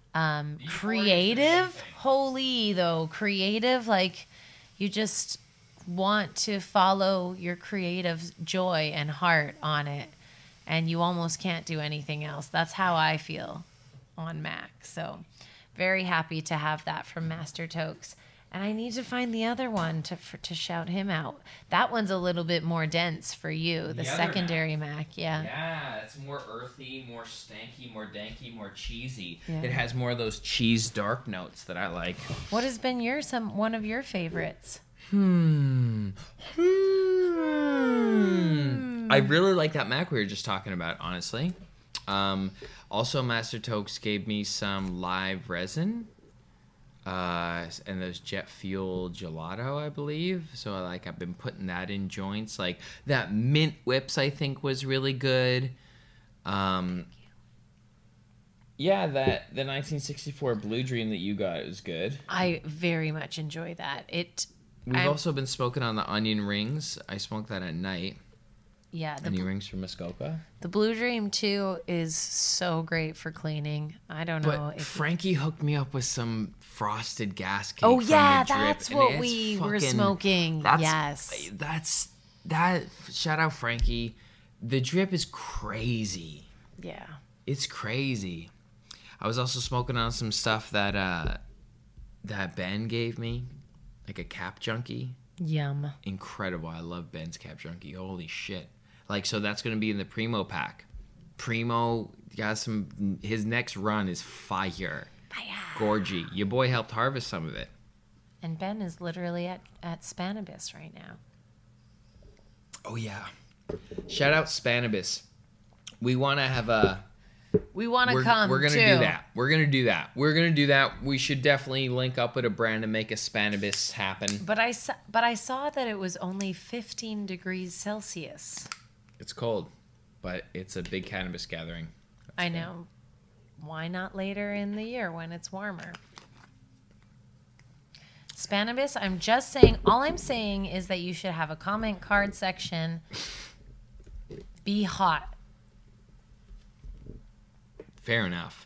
creative. Holy, though, creative. Like, you just want to follow your creative joy and heart on it. And you almost can't do anything else. That's how I feel on Mac. So very happy to have that from Master Tokes. And I need to find the other one to shout him out. That one's a little bit more dense for you, the other secondary Mac. Yeah. Yeah, it's more earthy, more stanky, more danky, more cheesy. Yeah. It has more of those cheese dark notes that I like. What has been one of your favorites? I really like that Mac we were just talking about, honestly. Also, Master Tokes gave me some live resin. And those jet fuel gelato, I believe. So I've been putting that in joints. Like that mint whips, I think was really good. Yeah, the 1964 Blue Dream that you got was good. I very much enjoy that. We've also been smoking on the onion rings. I smoked that at night. Yeah, Onion rings from Muskoka. the Blue Dream too is so great for cleaning. I don't know. But Frankie hooked me up with some frosted gas cake. Oh from yeah, the Drip, that's and what it's we were fucking- smoking. Yes. That. Shout out Frankie. The Drip is crazy. Yeah. It's crazy. I was also smoking on some stuff that Ben gave me, like a Cap Junkie. Yum. Incredible. I love Ben's Cap Junkie. Holy shit. Like, so that's going to be in the Primo pack. Primo got his next run is fire. Gorgy. Your boy helped harvest some of it. And Ben is literally at Spanibus right now. Oh, yeah. Shout out Spanibus. We want to have We want to come. We're gonna too. do that. We're gonna do that. We should definitely link up with a brand and make a Spanibus happen. But I saw that it was only 15 degrees Celsius. It's cold, but it's a big cannabis gathering. I know. Why not later in the year when it's warmer? Spanibus, I'm just saying, all I'm saying is that you should have a comment card section. Be hot. Fair enough.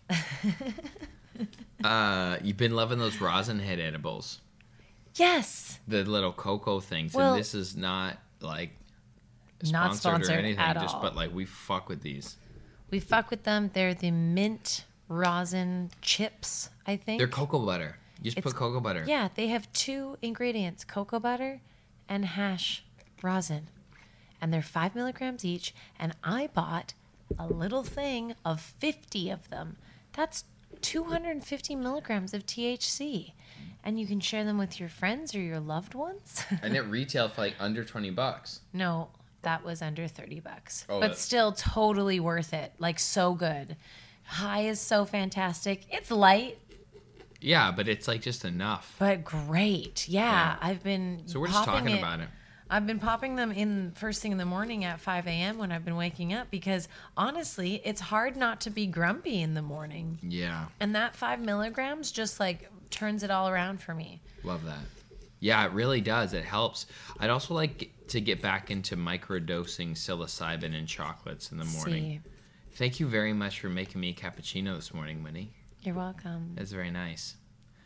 You've been loving those rosin head edibles, Yes. the little cocoa things, Well, and this is not like Not sponsored or sponsored anything. at Just all. but like we fuck with these. We fuck with them. They're the mint rosin chips, I think. They're cocoa butter. You just It's- put cocoa butter. Yeah, they have 2 ingredients, cocoa butter and hash rosin. And they're 5 milligrams each. And I bought a little thing of 50 of them. That's 250 milligrams of THC. and you can share them with your friends or your loved ones. And it retailed for like under $20. No, that was under $30. Oh, But still totally worth it. Like, so good. High is so fantastic. It's light, Yeah, but it's like just enough. but great. Yeah, I've been So we're just popping talking about it. I've been popping them in first thing in the morning at 5 a.m. when I've been waking up, because honestly, it's hard not to be grumpy in the morning. Yeah, And that 5 milligrams just like turns it all around for me. love that. Yeah, it really does. It helps. I'd also like to get back into microdosing psilocybin in chocolates in the morning. See, Thank you very much for making me a cappuccino this morning, Winnie. you're welcome. That's very nice.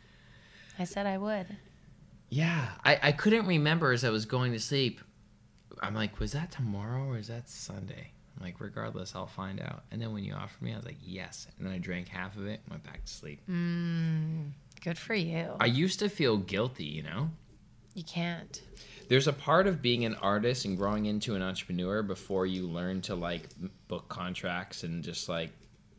I said I would. Yeah, I couldn't remember as I was going to sleep. I'm like, was that tomorrow or is that Sunday? I'm like, regardless, I'll find out. And then when you offered me, I was like, yes. And then I drank half of it and went back to sleep. Good for you. I used to feel guilty, you know? You can't. There's a part of being an artist and growing into an entrepreneur before you learn to like book contracts and just like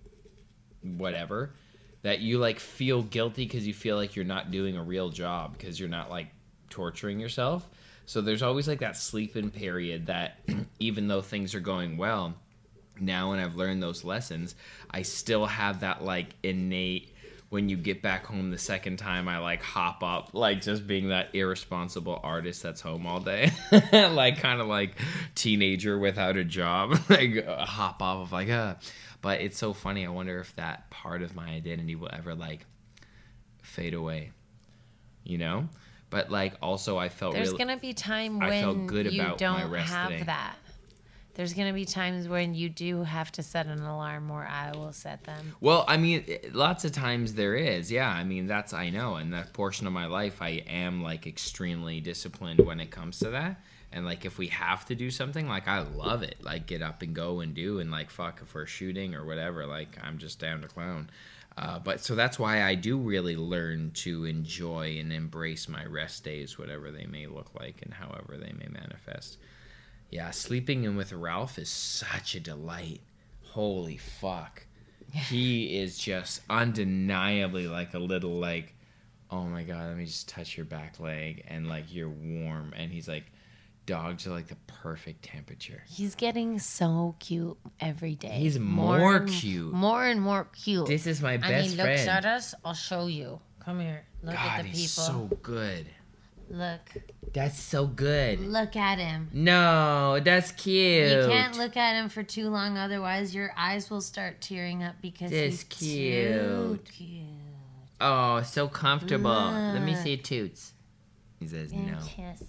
whatever, that you like feel guilty because you feel like you're not doing a real job because you're not like torturing yourself. So there's always like that sleep-in period that even though things are going well, now when I've learned those lessons, I still have that like innate, when you get back home the second time, I like hop up, like just being that irresponsible artist that's home all day. Like kind of like teenager without a job, like hop off of like, But it's so funny. I wonder if that part of my identity will ever like fade away, you know? But like also I felt There's really, going to be time I felt when good you about my don't rest have today. that. There's going to be times when you do have to set an alarm, or I will set them. Well, I mean, lots of times there is. Yeah, I mean, that's, I know. And that portion of my life, I am like extremely disciplined when it comes to that. And like if we have to do something, like I love it. Like get up and go and do, and like fuck if we're shooting or whatever, like I'm just down to clown. But so that's why I do really learn to enjoy and embrace my rest days, whatever they may look like and however they may manifest. Yeah, sleeping in with Ralph is such a delight. Holy fuck. He is just undeniably like a little like, oh my God, let me just touch your back leg and like you're warm. And he's like, dogs are like the perfect temperature. He's getting so cute every day. He's more and- cute. More and more cute. This is my and best he looks friend. at us. I'll show you. Come here. Look God, at the people. he's so good. Look. That's so good. Look at him. No, that's cute. You can't look at him for too long, otherwise your eyes will start tearing up because That's he's too cute. cute. Oh, so comfortable. Let me Look. see toots. He says no. Kiss.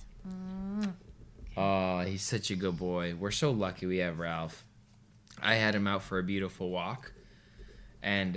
Oh, he's such a good boy. We're so lucky we have Ralph. I had him out for a beautiful walk, and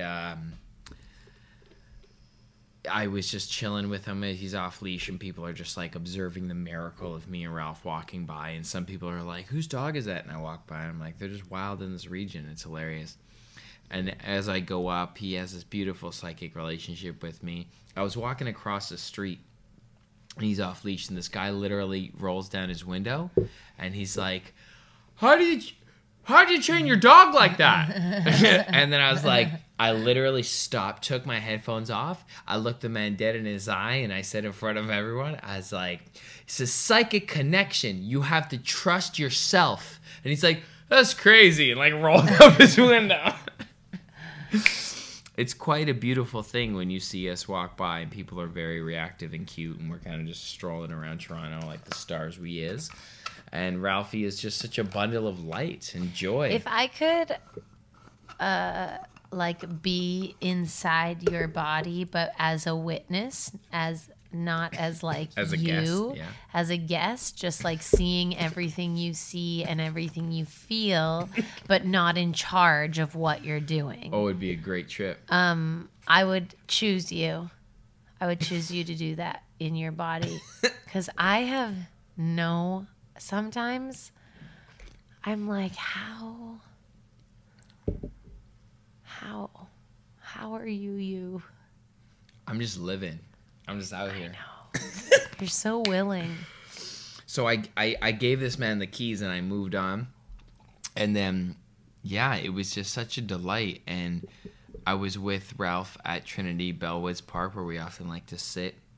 I was just chilling with him. He's off leash, and people are just like observing the miracle of me and Ralph walking by. And some people are like, "Whose dog is that?" And I walk by, and I'm like, "They're just wild in this region. It's hilarious." And as I go up, he has this beautiful psychic relationship with me. I was walking across the street, and he's off leash, and this guy literally rolls down his window, and he's like, "How do you train your dog like that?" And then I was like, I literally stopped, took my headphones off. I looked the man dead in his eye, and I said in front of everyone, I was like, "It's a psychic connection. You have to trust yourself." And he's like, "That's crazy," and like rolled up his window. It's quite a beautiful thing when you see us walk by and people are very reactive and cute, and we're kind of just strolling around Toronto like the stars we is. And Ralphie is just such a bundle of light and joy. If I could like be inside your body but as a witness, as not as like As a you guest, yeah. as a guest, just like seeing everything you see and everything you feel but not in charge of what you're doing. Oh, it'd be a great trip. I would choose you. I would choose you to do that in your body, because I have sometimes I'm like, how are you? I'm just living. I'm just out here. You're so willing. So I gave this man the keys and I moved on. And then, yeah, it was just such a delight. And I was with Ralph at Trinity Bellwoods Park, where we often like to sit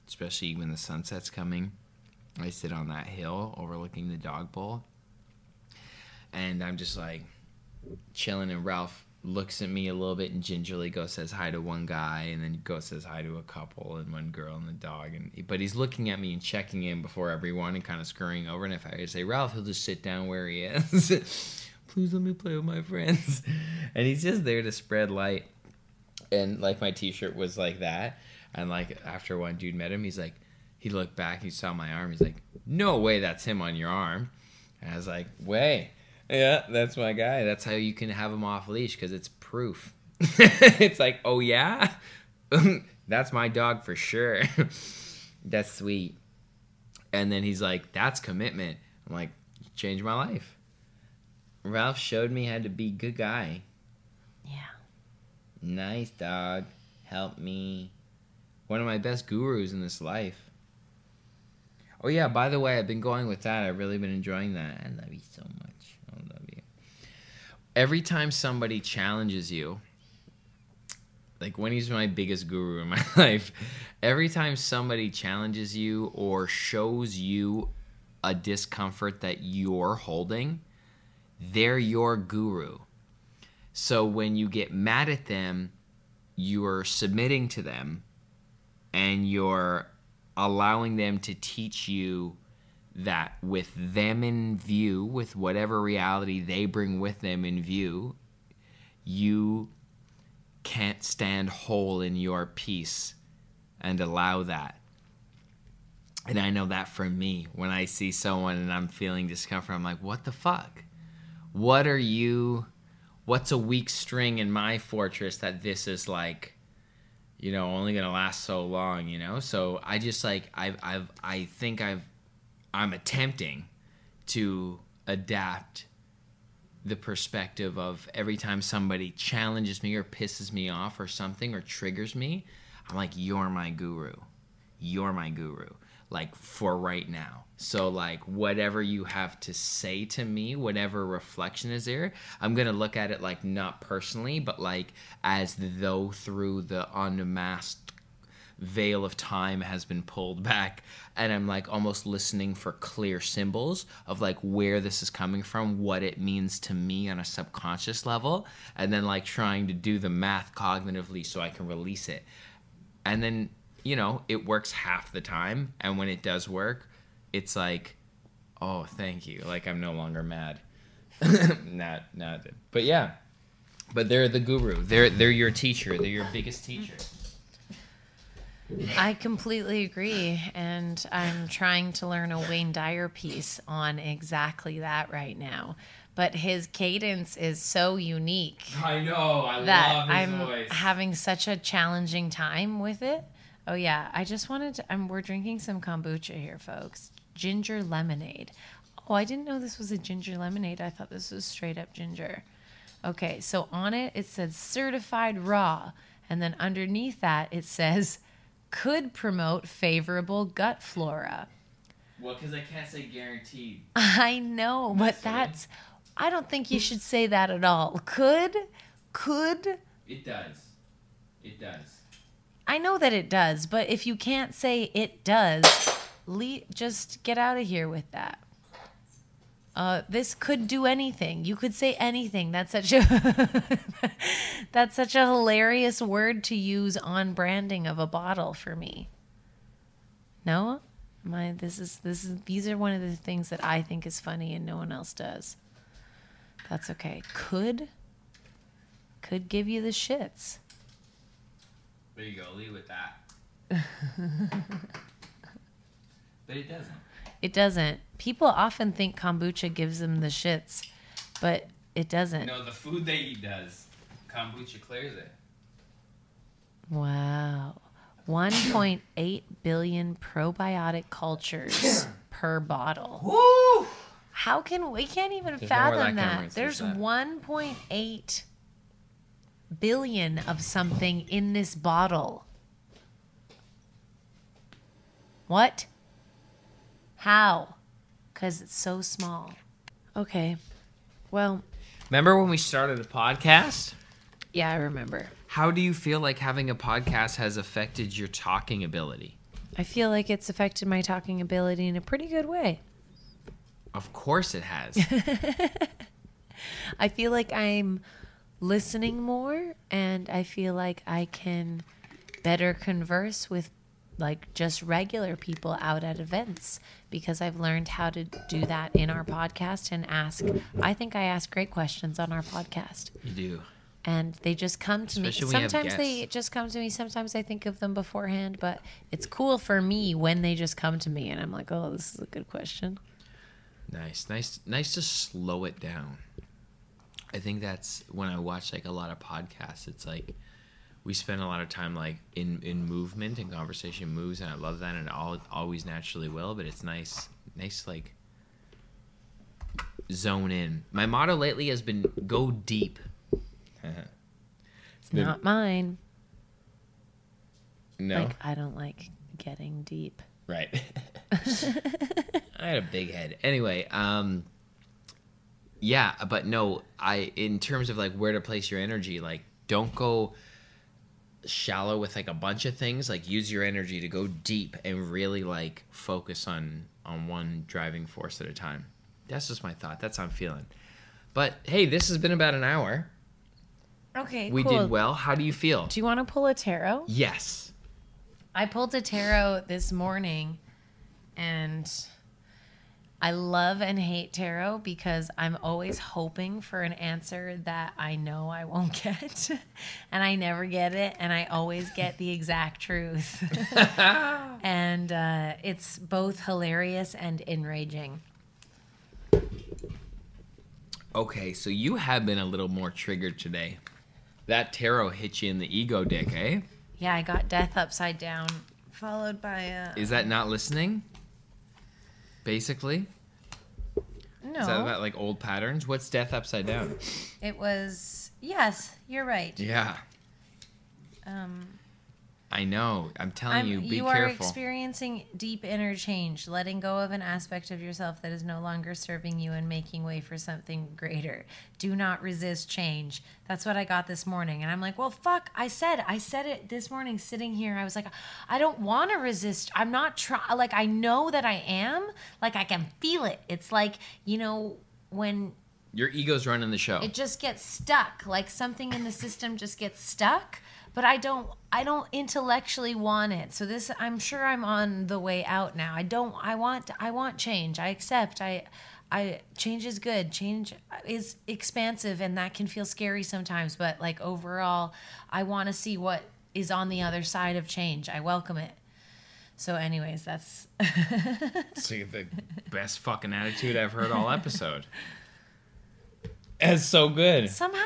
especially when the sunset's coming. I sit on that hill overlooking the dog bowl, and I'm just like chilling, and Ralph looks at me a little bit and gingerly says hi to one guy, and then says hi to a couple and one girl and the dog, but he's looking at me and checking in before everyone and kind of scurrying over. And if I say Ralph, he'll just sit down where he is. Please let me play with my friends. And he's just there to spread light. And like my t-shirt was like that, and like after one dude met him, he's like, he looked back, he saw my arm, he's like, no way that's him on your arm. And I was like, way. Yeah, that's my guy. That's how you can have him off leash, because it's proof. It's like, oh yeah? That's my dog for sure. That's sweet. And then he's like, that's commitment. I'm like, you changed my life. Ralph showed me how to be a good guy. Yeah. Nice dog. Help me. One of my best gurus in this life. Oh yeah, by the way, I've been going with that. I've really been enjoying that. I love you so much. I love you. Every time somebody challenges you, like Winnie's my biggest guru in my life. Every time somebody challenges you or shows you a discomfort that you're holding, they're your guru. So when you get mad at them, you're submitting to them, and you're allowing them to teach you that with them in view, with whatever reality they bring with them in view, you can't stand whole in your peace and allow that. And I know that for me, when I see someone and I'm feeling discomfort, I'm like, what the fuck? What's a weak string in my fortress that this is like, only gonna last so long, So I just like, I'm attempting to adapt the perspective of every time somebody challenges me or pisses me off or something or triggers me, I'm like, you're my guru. You're my guru. Like, for right now. So, like, whatever you have to say to me, whatever reflection is there, I'm going to look at it, like, not personally, but, like, as though through the unmasked veil of time has been pulled back, and I'm, like, almost listening for clear symbols of, like, where this is coming from, what it means to me on a subconscious level, and then, like, trying to do the math cognitively so I can release it. And then, it works half the time, and when it does work, it's like, oh, thank you. Like, I'm no longer mad. not. But yeah. But they're the guru. They're your teacher. They're your biggest teacher. I completely agree, and I'm trying to learn a Wayne Dyer piece on exactly that right now. But his cadence is so unique. I know. I that love his I'm voice. having such a challenging time with it. Oh yeah, I just wanted to. We're drinking some kombucha here, folks. Ginger lemonade. Oh, I didn't know this was a ginger lemonade. I thought this was straight up ginger. Okay, so on it says certified raw, and then underneath that it says could promote favorable gut flora. Well, because I can't say guaranteed. I know, but that's. I don't think you should say that at all. Could. It does. I know that it does, but if you can't say it does, just get out of here with that. This could do anything. You could say anything. That's such a hilarious word to use on branding of a bottle for me. No? These are one of the things that I think is funny and no one else does. That's okay. Could give you the shits. There you go. Leave with that. But it doesn't. It doesn't. People often think kombucha gives them the shits, but it doesn't. No, the food they eat does. Kombucha clears it. Wow. 1.8 billion probiotic cultures per bottle. Woo! We can't even There's fathom no that. There's 1.8 billion of something in this bottle. What? How? Because it's so small. Okay. Well. Remember when we started a podcast? Yeah, I remember. How do you feel like having a podcast has affected your talking ability? I feel like it's affected my talking ability in a pretty good way. Of course it has. I feel like I'm listening more, and I feel like I can better converse with like just regular people out at events because I've learned how to do that in our podcast and I think I ask great questions on our podcast. You do. And they just come to Especially me. when you have Sometimes they guests. just come to me. Sometimes I think of them beforehand, but it's cool for me when they just come to me and I'm like, oh, this is a good question. Nice to slow it down. I think that's when I watch like a lot of podcasts, it's like we spend a lot of time like in movement and conversation moves, and I love that, and it always naturally will, but it's nice to like zone in. My motto lately has been go deep. It's not mine. No. Like, I don't like getting deep. Right. I had a big head. Anyway, yeah, but no, in terms of like where to place your energy, like don't go shallow with like a bunch of things. Like use your energy to go deep and really like focus on one driving force at a time. That's just my thought. That's how I'm feeling. But hey, this has been about an hour. Okay, We cool. did well. How do you feel? Do you want to pull a tarot? Yes. I pulled a tarot this morning, and I love and hate tarot because I'm always hoping for an answer that I know I won't get, and I never get it, and I always get the exact truth. And it's both hilarious and enraging. Okay, so you have been a little more triggered today. That tarot hit you in the ego dick, eh? Yeah, I got death upside down, followed by Is that not listening? Basically? no. Is that about like old patterns? What's death upside down? It was yes, you're right. Yeah, I know. I'm telling you, be you are careful. experiencing deep inner change, letting go of an aspect of yourself that is no longer serving you and making way for something greater. Do not resist change. That's what I got this morning. And I'm like, well, fuck, I said it this morning sitting here. I was like, I don't want to resist. I'm not like, I know that I am. Like, I can feel it. It's like, you know, when Your ego's running the show. it just gets stuck, like something in the system just gets stuck, but I don't intellectually want it. So this, I'm sure I'm on the way out now. I want change. I accept. Change is good. Change is expansive, and that can feel scary sometimes, but like overall, I want to see what is on the other side of change. I welcome it. So anyways, that's See, the best fucking attitude I've heard all episode. It's so good. somehow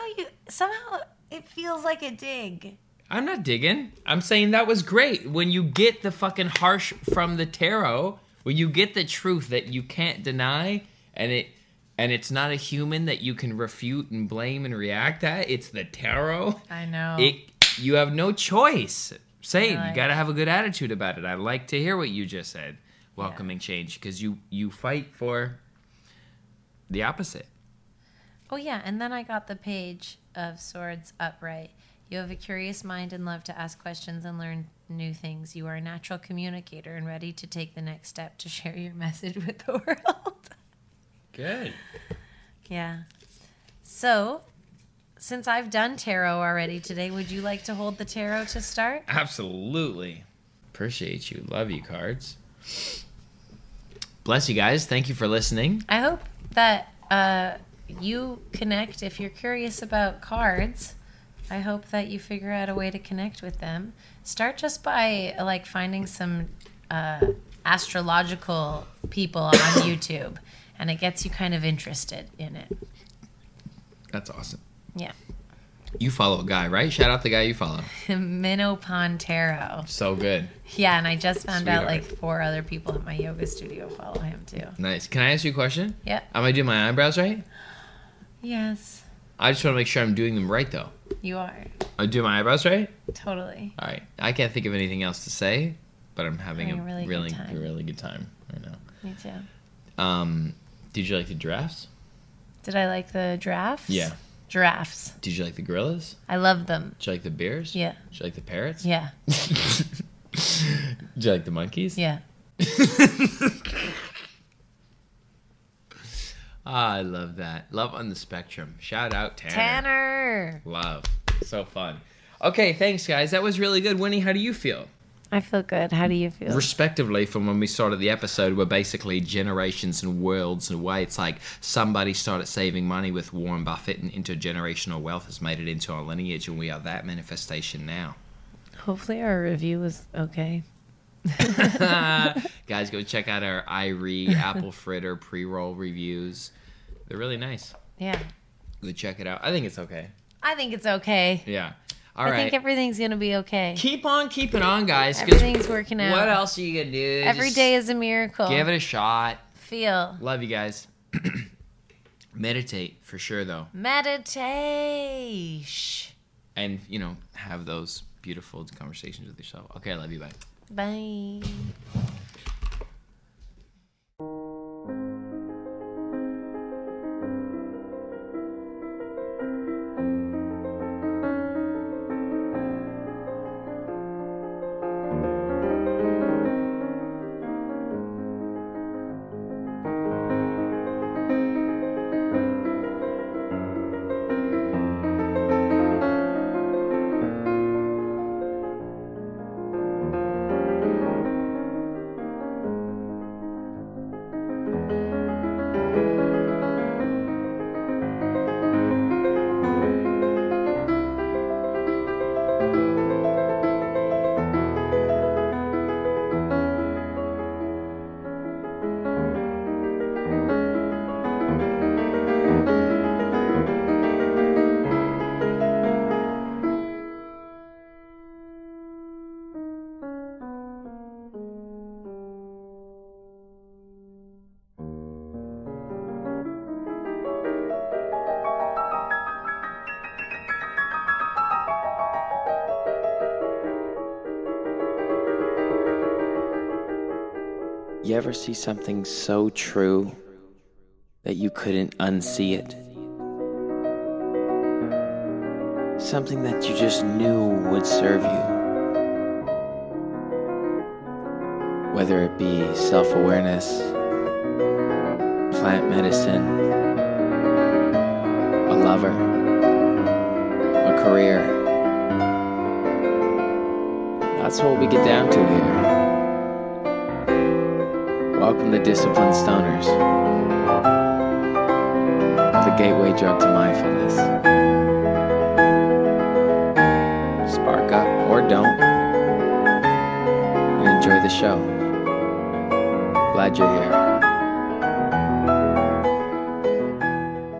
it feels like a dig. I'm not digging. I'm saying that was great. When you get the fucking harsh from the tarot, when you get the truth that you can't deny, and it's not a human that you can refute and blame and react at, it's the tarot. I know. You have no choice. Say it. Really? You got to have a good attitude about it. I like to hear what you just said. Welcoming change, because you fight for the opposite. Oh, yeah. And then I got the Page of Swords upright. You have a curious mind and love to ask questions and learn new things. You are a natural communicator and ready to take the next step to share your message with the world. Good. Yeah. So, since I've done tarot already today, would you like to hold the tarot to start? Absolutely. Appreciate you. Love you, cards. Bless you guys. Thank you for listening. I hope that you connect. If you're curious about cards, I hope that you figure out a way to connect with them. Start just by like finding some astrological people on YouTube, and it gets you kind of interested in it. That's awesome. Yeah. You follow a guy, right? Shout out the guy you follow. Minnow Pond Tarot. So good. Yeah, and I just found out Sweetheart. like 4 other people at my yoga studio follow him too. Nice. Can I ask you a question? Yeah. Am I doing my eyebrows right? Yes, I just want to make sure I'm doing them right, though. you are. I do my eyebrows right? Totally. All right. I can't think of anything else to say, but I'm having Having a a really good time. really good time right now. Me too. Did you like the giraffes? Did I like the giraffes? Yeah. Giraffes. Did you like the gorillas? I love them. Did you like the bears? Yeah. Did you like the parrots? Yeah. Do you like the monkeys? Yeah. I love that. Love on the spectrum. Shout out Tanner. Tanner. Love. So fun. Okay, thanks, guys. That was really good. Winnie, how do you feel? I feel good. How do you feel? Respectively, from when we started the episode, we're basically generations and worlds away. It's like somebody started saving money with Warren Buffett, and intergenerational wealth has made it into our lineage, and we are that manifestation now. Hopefully our review was okay. Guys, go check out our Irie apple fritter pre-roll reviews. They're really nice. Yeah. Go check it out. I think it's okay. I think it's okay. Yeah. All I right. think everything's going to be okay. Keep on keeping on, guys. 'Cause Everything's working out. What else are you going to do? Every Just day is a miracle. give it a shot. Feel. Love you guys. Meditate for sure, though. Meditation. And, have those beautiful conversations with yourself. Okay, I love you. Bye. Bye. You ever see something so true that you couldn't unsee it? Something that you just knew would serve you. Whether it be self-awareness, plant medicine, a lover, a career. That's what we get down to here. Welcome to Disciplined Stoners, the gateway drug to mindfulness. Spark up or don't, and enjoy the show. Glad you're here.